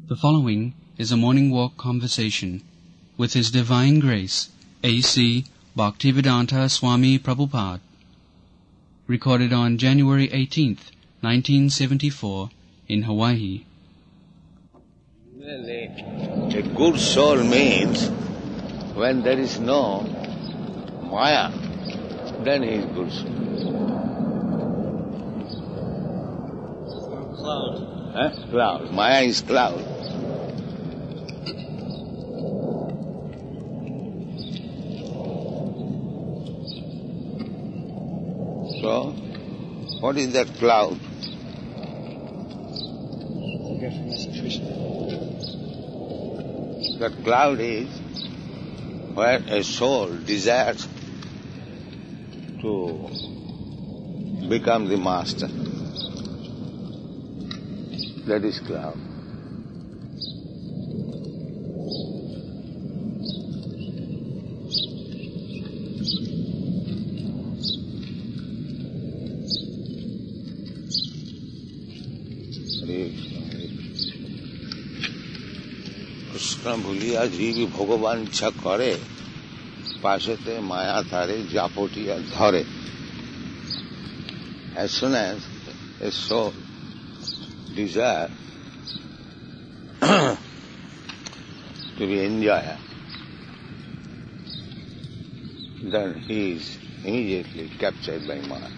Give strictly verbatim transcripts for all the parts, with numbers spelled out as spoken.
The following is a morning walk conversation with His Divine Grace, A C Bhaktivedanta Swami Prabhupada, recorded on January eighteenth, nineteen seventy-four, in Hawaii. Really, a good soul means when there is no Maya, then he is good soul. Cloud. Huh? Cloud. Maya is cloud. So, what is that cloud? That cloud is where a soul desires to become the master. That is cloud. Krishna ভুলিয়া জীবী ভগবান ইচ্ছা করে পাশেতে মায়া তারে জাপটিয়া ধরে. As soon as a soul desire to be enjoyer, then he is immediately captured by Maya.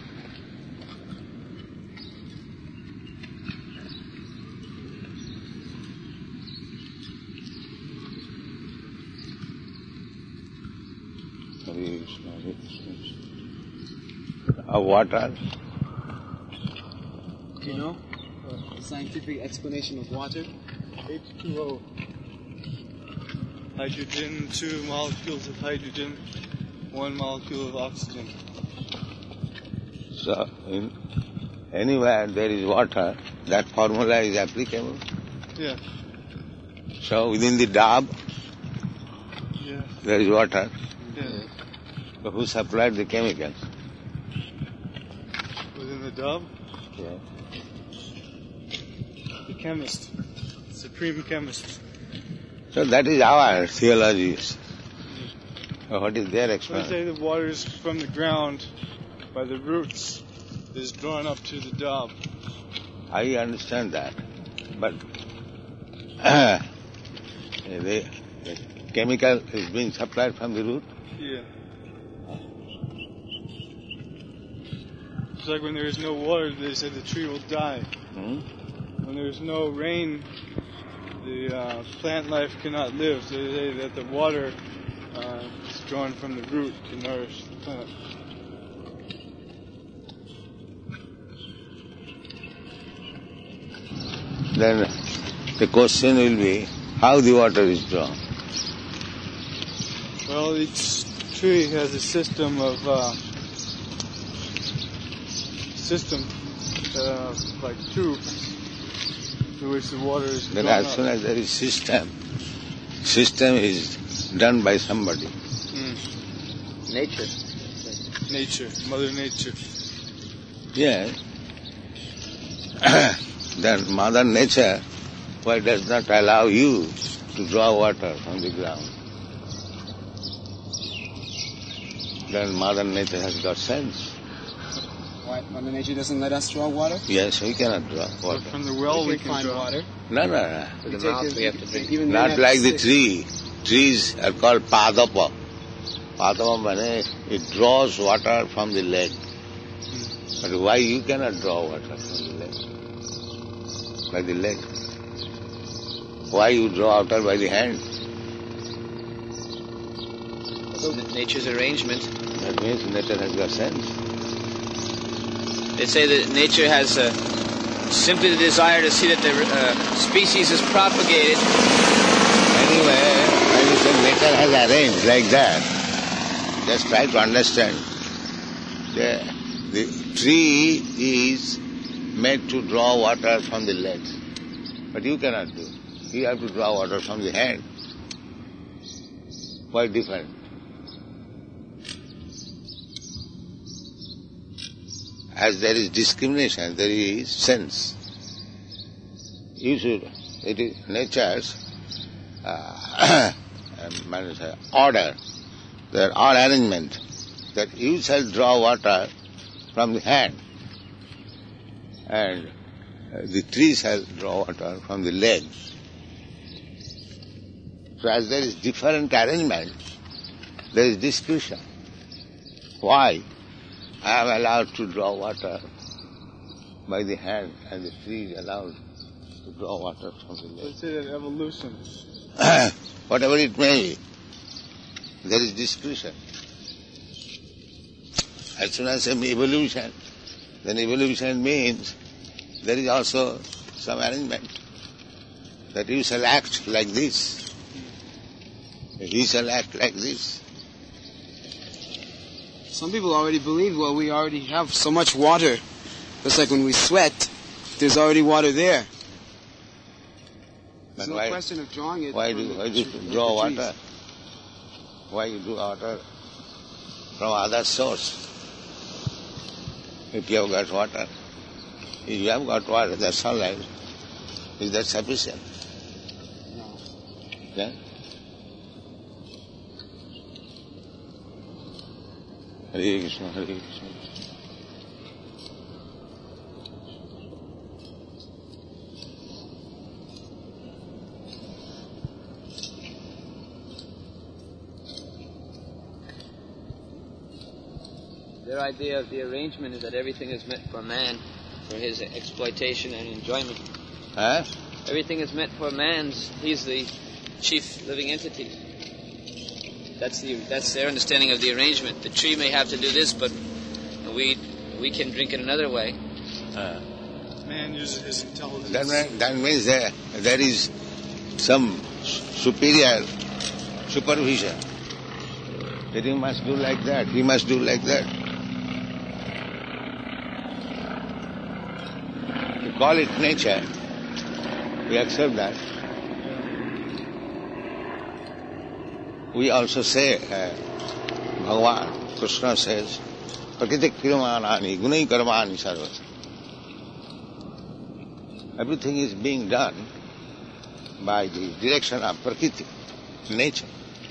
Of water. Do you know the scientific explanation of water? H two O. Hydrogen, two molecules of hydrogen, one molecule of oxygen. So, in anywhere there is water, that formula is applicable. Yeah. So, within the dab, Yeah. there is water. Yeah. So who supplied the chemicals? Within the dove, Yeah. the chemist, supreme chemist. So that is our theology. So what is their So they explanation? say the water is from the ground by the roots is drawn up to the dove. I understand that. But the, the chemical is being supplied from the root. Yeah. It's like when there is no water, they say the tree will die. Hmm? When there is no rain, the uh, plant life cannot live. So they say that the water uh, is drawn from the root to nourish the plant. Then the question will be how the water is drawn. Well, each tree has a system of uh, system uh, like tubes through which the water is Then drawn as soon up. as there is system, system is done by somebody. Mm. Nature. Nature, Mother Nature. Yes. Then Mother Nature, why does not allow you to draw water from the ground? Then Mother Nature has got sense. Why Mother Nature doesn't let us draw water? Yes, we cannot draw But water. from the well we, can can find draw. water. No, no, no. We the take mouth it- we have to drink. even then Not have like to the sit. tree. Trees are called padapa. Padapa means it draws water from the leg. But why you cannot draw water from the leg? By the leg. Why you draw water by the hand? So nature's arrangement. That means nature has got sense. They say that nature has uh, simply the desire to see that the uh, species is propagated. Anyway, when you say nature has arranged like that, just try to understand. The, the tree is made to draw water from the legs. But you cannot do. You have to draw water from the hand. Quite different. As there is discrimination, there is sense. You should it is nature's uh, order, their all arrangement, that you shall draw water from the hand and the tree shall draw water from the legs. So as there is different arrangement, there is discussion. Why I am allowed to draw water by the hand and the tree is allowed to draw water from the legs? Let's say that evolution. Whatever it may be, there is discussion. As soon as I say evolution, then evolution means there is also some arrangement that you shall act like this, he shall act like this. Some people already believe, well, we already have so much water. It's like when we sweat, there's already water there. But There's no why, question of drawing it. why from do the why do you tree- draw the trees. water? Why you do water from other source? If you have got water, if you have got water, that's all right. Is that sufficient? No. Yeah? Hare Krishna, Hare Krishna. Their idea of the arrangement is that everything is meant for man, for his exploitation and enjoyment. Huh? Everything is meant for man's. He's the chief living entity. That's the that's their understanding of the arrangement. The tree may have to do this, but we we can drink it another way. Uh, Man uses his intelligence. that, mean, that means there, there is some superior supervision. That you must do like that, he must do like that. You call it nature, we accept that. We also say, uh, Bhagavan, Krishna says, Prakriti Kriyamanani, Gunai Karmani Sarvata. Everything is being done by the direction of Prakriti, nature.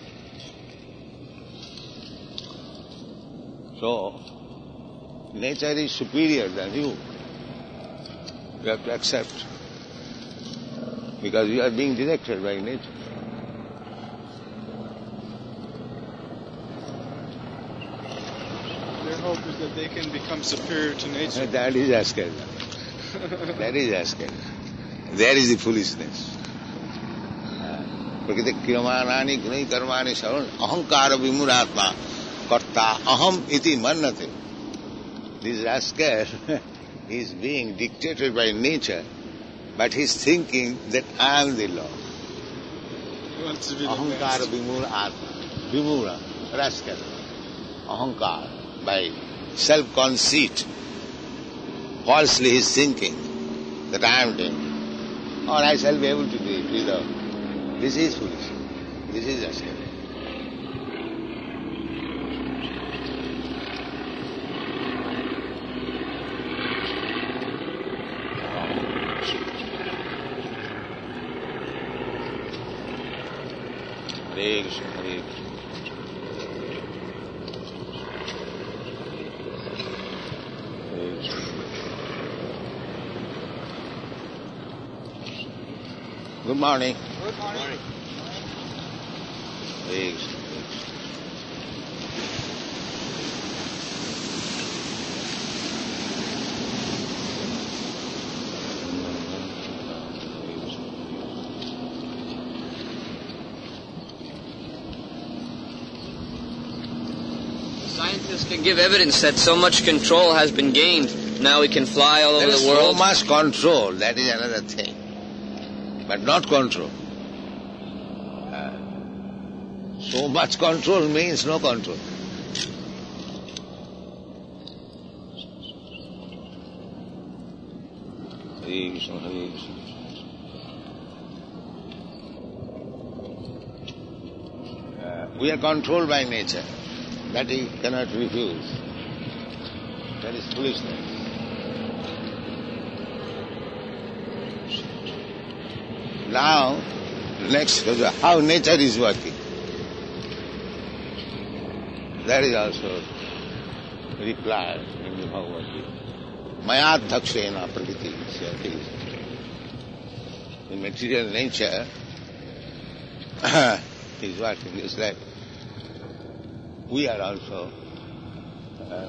So, nature is superior than you. You have to accept. Because you are being directed by nature. Their hope is that they can become superior to nature. That is asking. That is asking. There is the foolishness. Prakriti kriyamanani gunai karmani savan ahankara vimuratma karta aham iti mannate. This rascal is being dictated by nature, but he is thinking that I am the law. He wants to be the Ahankara master. vimura atma. Vimura, rascal. Ahankara, by self-conceit. Falsely he is thinking that I am doing, or I shall be able to do it without. This is foolish. This is rascal. Hare Krishna, Hare Krishna. Hare Krishna. Good morning. Good morning. Hare Krishna, Hare Krishna. Scientists can give evidence that so much control has been gained. Now we can fly all over There is the world. so much control, that is another thing. But not control. Uh, so much control means no control. Hare Krishna, Hare Krishna. Uh, we are controlled by nature. That he cannot refuse. That is foolishness. Now, next, how nature is working. That is also replied in the Bhagavad Gita. Mayat dhakshena prakriti. In material nature, is working. It's like we are also uh,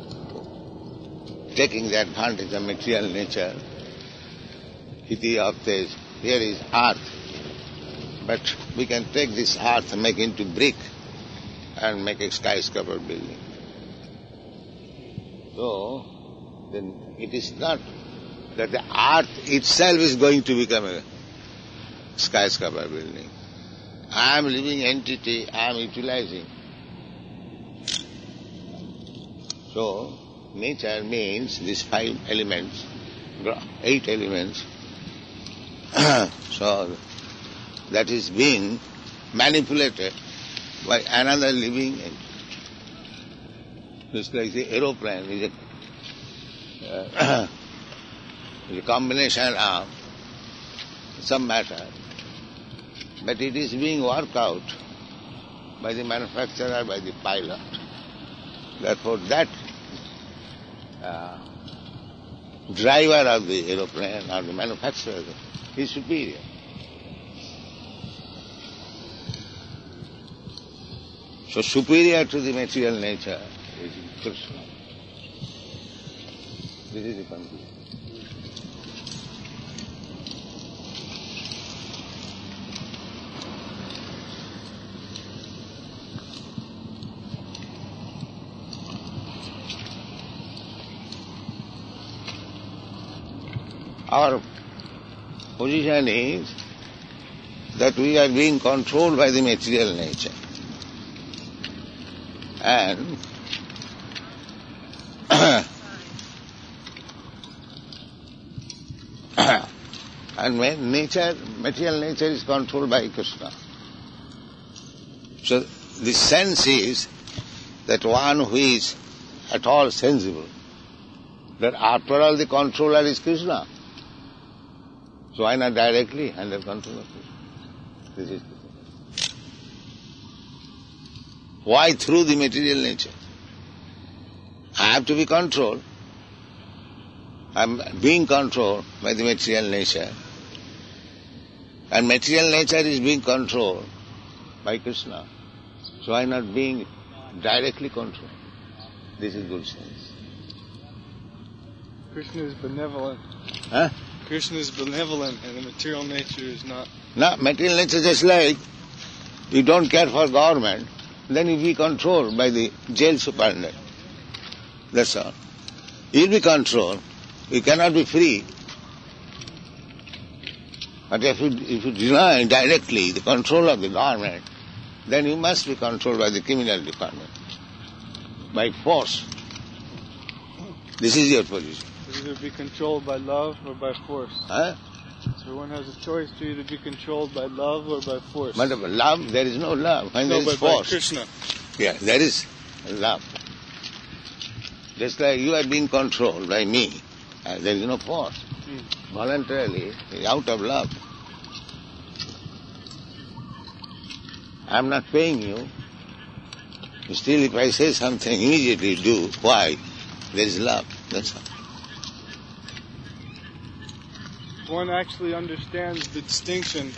taking the advantage of material nature. Iti of this, here is earth, but we can take this earth and make it into brick and make a skyscraper building. So, then it is not that the earth itself is going to become a skyscraper building. I am living entity, I am utilizing. So, nature means these five elements, eight elements. So, that is being manipulated by another living entity. Just like the aeroplane is a, uh, is a combination of some matter, but it is being worked out by the manufacturer, by the pilot. Therefore, that uh, driver of the aeroplane or the manufacturer is superior. So superior to the material nature is Krishna. This is the conclusion. Our position is that we are being controlled by the material nature. And and when nature, material nature is controlled by Krishna. So the sense is that one who is at all sensible, that after all the controller is Krishna. So why not directly under control of Krishna? This is the thing. Why through the material nature? I have to be controlled. I am being controlled by the material nature. And material nature is being controlled by Krishna. So why not being directly controlled? This is good sense. Krishna is benevolent. Huh? Krishna is benevolent and the material nature is not. No, material nature is just like you don't care for government, then you'll be controlled by the jail superintendent. That's all. You'll be controlled. You cannot be free. But if you, if you deny directly the control of the government, then you must be controlled by the criminal department. By force. This is your position. Either be controlled by love or by force. Huh? So one has a choice to either be controlled by love or by force. But love, there is no love. When no, there is but force. by Krishna. Yeah, there is love. Just like you are being controlled by me, and there is no force. Mm. Voluntarily, out of love. I am not paying you. Still, if I say something, immediately do. Why? There is love. That's all. One actually understands the distinction.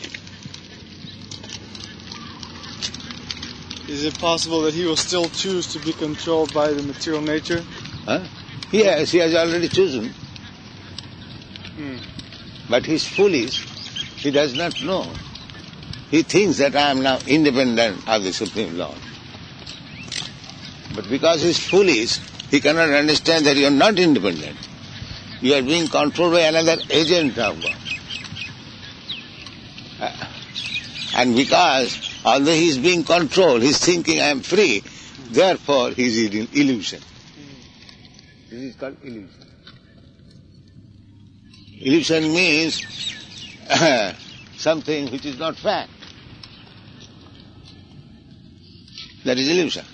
Is it possible that he will still choose to be controlled by the material nature? Huh? Yes, he has already chosen. Hmm. But he is foolish. He does not know. He thinks that I am now independent of the Supreme Lord. But because he is foolish, he cannot understand that you are not independent. You are being controlled by another agent of God. Uh, and because, although he is being controlled, he is thinking I am free, therefore he is in illusion. This is called illusion. Illusion means uh, something which is not fact. That is illusion.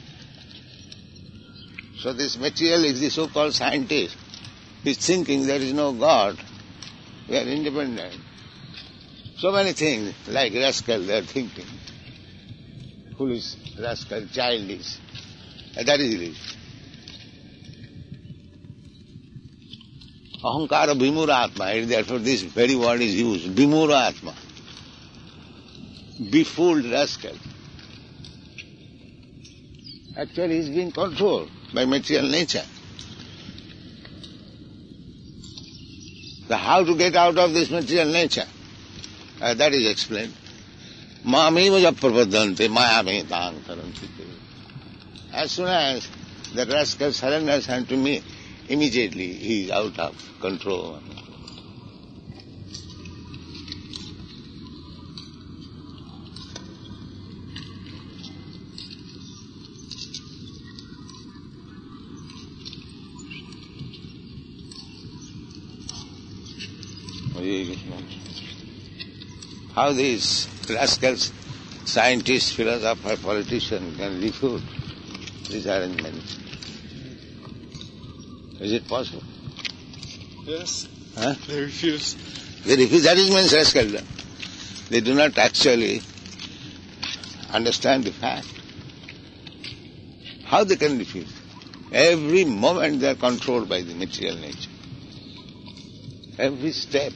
So this material is the so-called scientist. He is thinking there is no God. We are independent. So many things, like rascal, they are thinking. Foolish, rascal, childish. And that is illusion. Ahankara vimura atma, therefore this very word is used, vimura atma. Befooled rascal. Actually, he is being controlled by material nature. So how to get out of this material nature? Uh, that is explained. Mameva japrapadante mayame tang taranti. As soon as the rascal surrenders unto me, immediately he is out of control. How these rascals, scientists, philosophers, politicians can refute this arrangement? Is it possible? Yes. Huh? They refuse. They refuse. That is means rascal. They do not actually understand the fact. How they can refuse? Every moment they are controlled by the material nature. Every step.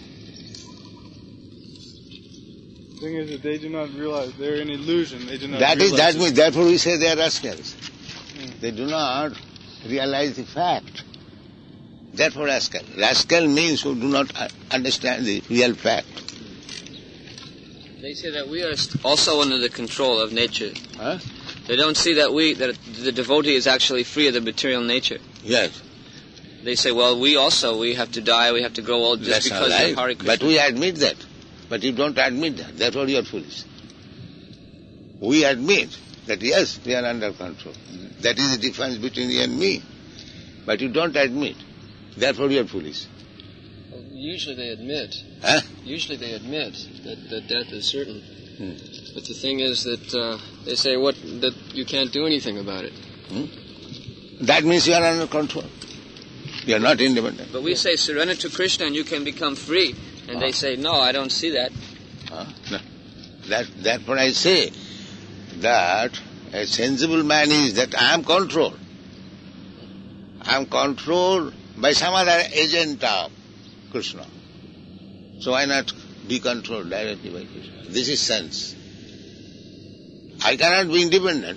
The thing is that they do not realize they're in illusion. They do not That is realize that means therefore we say they are rascals. Mm. They do not realize the fact. Therefore rascal. Rascal means who do not understand the real fact. They say that we are also under the control of nature. Huh? They don't see that we that the devotee is actually free of the material nature. Yes. They say, well, we also, we have to die, we have to grow old just That's because all of Hare right. Krishna. But we admit that. But you don't admit that. Therefore you are foolish. We admit that yes, we are under control. That is the difference between you and me. But you don't admit. Therefore you are foolish. Well, usually they admit. Huh? Usually they admit that, that death is certain. Hmm. But the thing is that uh, they say what that you can't do anything about it. Hmm? That means you are under control. You are not independent. But we say surrender to Krishna and you can become free. And they say, no, I don't see that. Huh? No. That, that's what I say. That a sensible man is that I am controlled. I am controlled by some other agent of Krishna. So why not be controlled directly by Krishna? This is sense. I cannot be independent.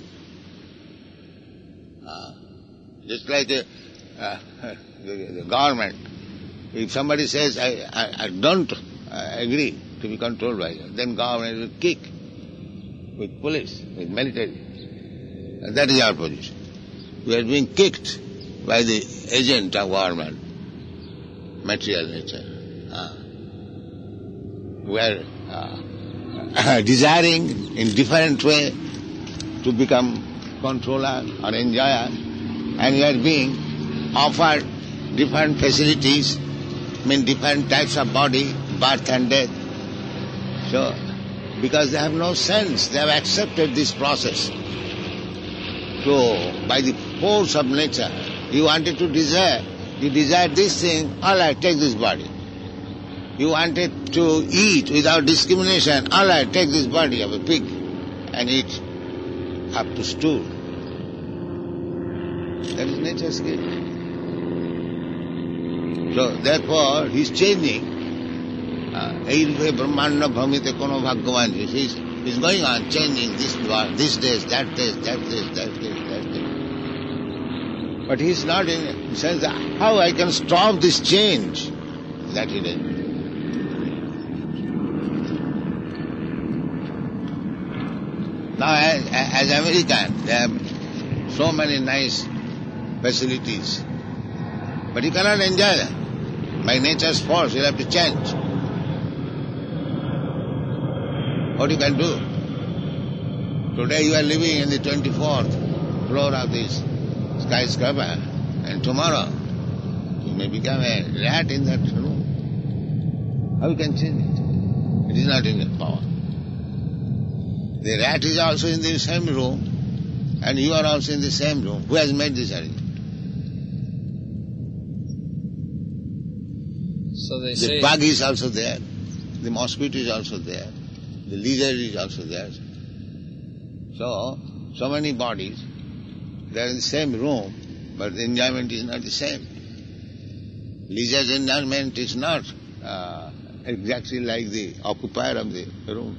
Uh, just like the, uh, the, the government. If somebody says, I, I, I don't uh, agree to be controlled by you, then government will kick with police, with military. And that is our position. We are being kicked by the agent of government, material nature. Uh, we are uh, desiring in different way to become controller or enjoyer, and we are being offered different facilities, I mean different types of body, birth and death. So, because they have no sense, they have accepted this process. So, by the force of nature, you wanted to desire, you desire this thing, all right, take this body. You wanted to eat without discrimination, all right, take this body of a pig and eat up to stool. That is nature's gift. So, therefore, he is changing. Eirve Brahmanda Bhamite Kono Bhagavan. He is going on changing this this days, that days, that days, that days, that days. But he is not in the sense that how I can stop this change. That he does. Now, as, as American, they have so many nice facilities. But you cannot enjoy them. By nature's force, you have to change. What you can do? Today you are living in the twenty-fourth floor of this skyscraper, and tomorrow you may become a rat in that room. How you can change it? It is not in your power. The rat is also in the same room, and you are also in the same room. Who has made this arrangement? So they The say bug is also there. the mosquito is also there, the lizard is also there. So, so many bodies, they are in the same room, but the enjoyment is not the same. Lizard's enjoyment is not uh, exactly like the occupier of the room.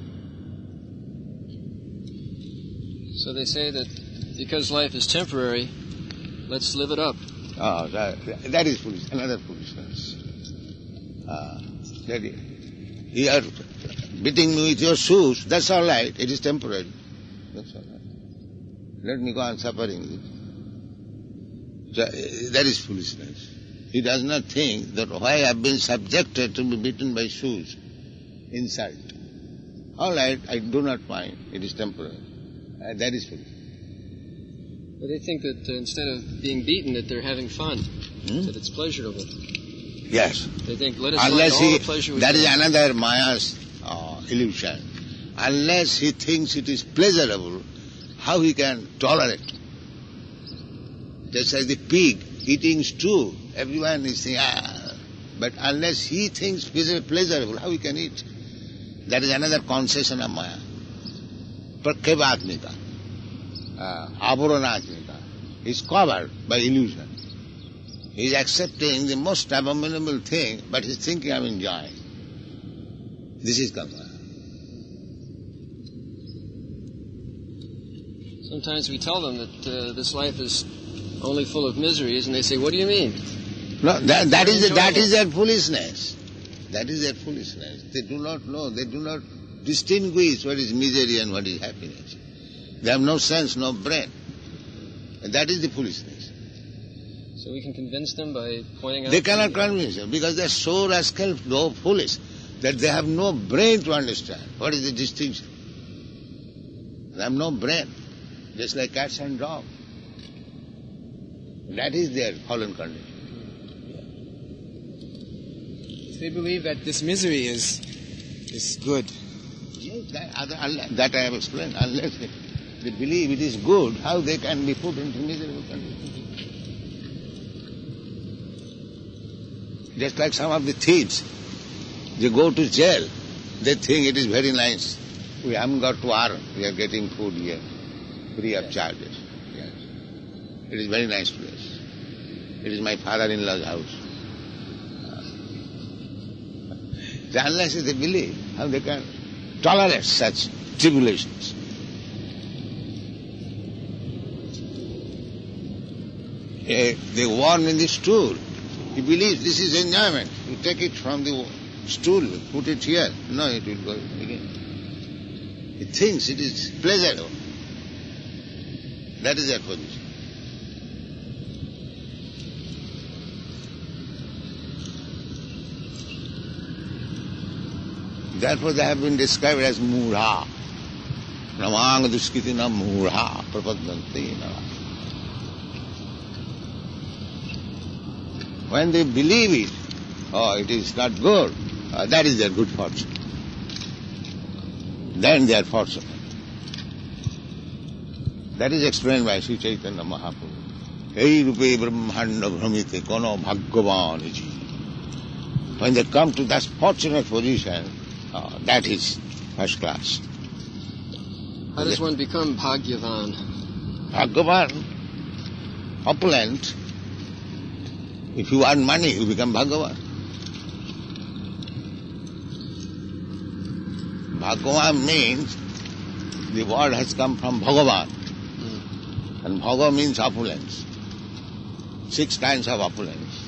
So they say that because life is temporary, let's live it up. Oh, that, that is foolish, another foolishness. Uh, that is, you are beating me with your shoes, that's all right, it is temporary. That's all right. Let me go on suffering. So, uh, that is foolishness. He does not think that why I have been subjected to be beaten by shoes, insult. All right, I do not mind, it is temporary. Uh, that is foolish. But they think that uh, instead of being beaten, that they're having fun, Hmm? that it's pleasurable. Yes. They think, let us Unless find all he, the pleasure we that is can. another Maya's uh, illusion. Unless he thinks it is pleasurable, how he can tolerate? Just like the pig eating stew, everyone is saying, ah. But unless he thinks it is pleasurable, how he can eat? That is another concession of Maya. Prakhevatmika, uh, Avaranatmika, is covered by illusion. He is accepting the most abominable thing, but he is thinking I am enjoying. This is Kama. Sometimes we tell them that uh, this life is only full of miseries, and they say, what do you mean? No, that, that is that is their foolishness. That is their foolishness. They do not know. They do not distinguish what is misery and what is happiness. They have no sense, no brain. And that is the foolishness. So we can convince them by pointing out... They cannot the, convince them because they are so rascal, so foolish, that they have no brain to understand what is the distinction. They have no brain, just like cats and dogs. That is their fallen condition. They believe that this misery is is good. Yes, that, other, that I have explained. Unless they, they believe it is good, how they can be put into miserable condition? Just like some of the thieves, they go to jail. They think it is very nice. We haven't got to earn. We are getting food here, free of charges. Yes. It is very nice place. It is my father-in-law's house. So unless they believe, how they can tolerate such tribulations? Eh, the worm in the stool, he believes this is enjoyment. You take it from the stool, put it here. No, it will go again. He thinks it is pleasurable. That is their position. Therefore they have been described as mudha. Namang duskitina mudha prapadantina. When they believe it, oh, it is not good, uh, that is their good fortune. Then they are fortunate. That is explained by Sri Chaitanya Mahaprabhu. Ei rupe brahmanda bhramite kono bhagavan ji. When they come to that fortunate position, uh, that is first class. How does one become Bhagyavan? Bhagavan, opulent. If you earn money, you become Bhagavan. Bhagavan means the word has come from Bhagavan. Mm. And Bhaga means opulence. Six kinds of opulence.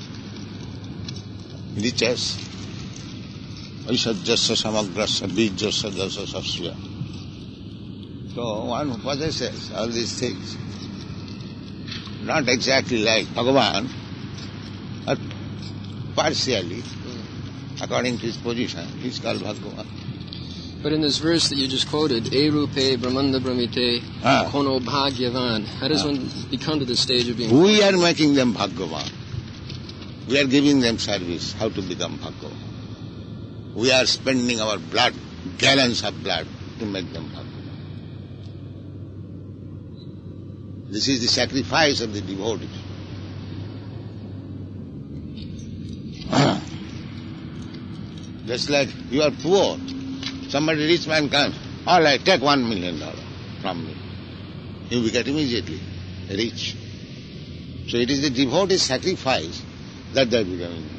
Riches. Aishajyasya samagrasya bijyasya dasya sasya. So one who possesses all these things, not exactly like Bhagavan, but partially, mm. according to his position, he is called Bhagavan. But in this verse that you just quoted, E rupe brahmanda brahmite ah. kono bhagyavan, how does ah. one become to the stage of being... We are making them Bhagavan. We are giving them service, how to become Bhagavan. We are spending our blood, gallons of blood, to make them Bhagavan. This is the sacrifice of the devotees. Just like you are poor, somebody rich man comes, all right, take one million dollars from me. You will get immediately rich. So it is the devotee's sacrifice that they are becoming